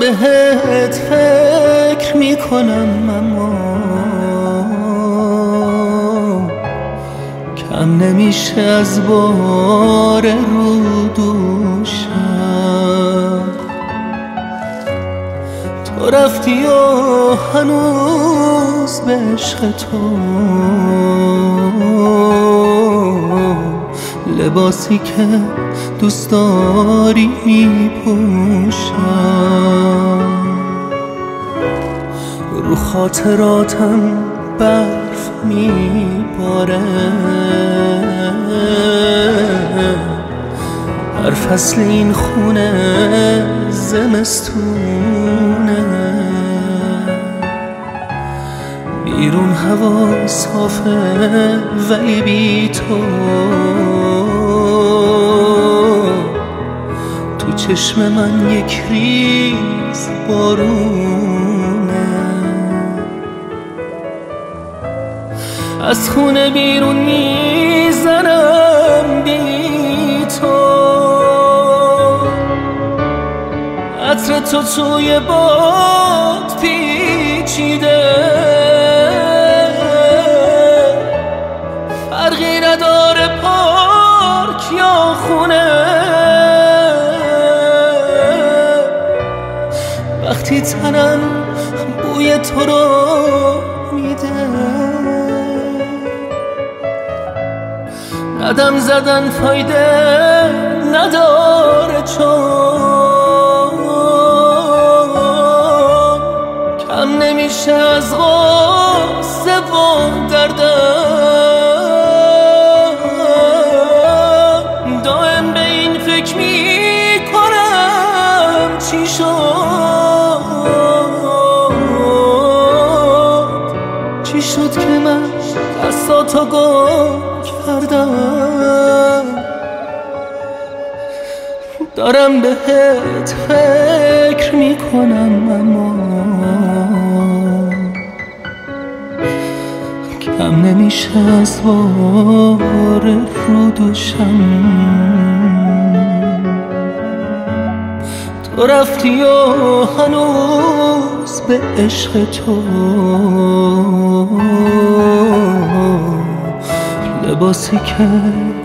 بهت فکر میکنم اما کم نمیشه از بار رو دوشم. تو رفتی و هنوز به عشق تو لباسی که دوست داری میپوشم. رو خاطراتم برف میباره، هر فصل این خونه زمستونه. بیرون هوا صافه ولی بی تو چشم من یک ریز بارونه. از خونه بیرون میزنم بی تو، عطر تو توی باد پیچیده، فرقی نداره پارک یا خونه. وقتی تنم بوی تو رو میده، قدم زدن فایده نداره چون کم نمیشه از غصه و دردم. دائم به این فکر میکنم چی شد که من دستاتو گم کردم. دارم بهت فکر میکنم اما کم نمیشه از بار رو دوشم. تو رفتی و هنوز به عشق تو لباسی که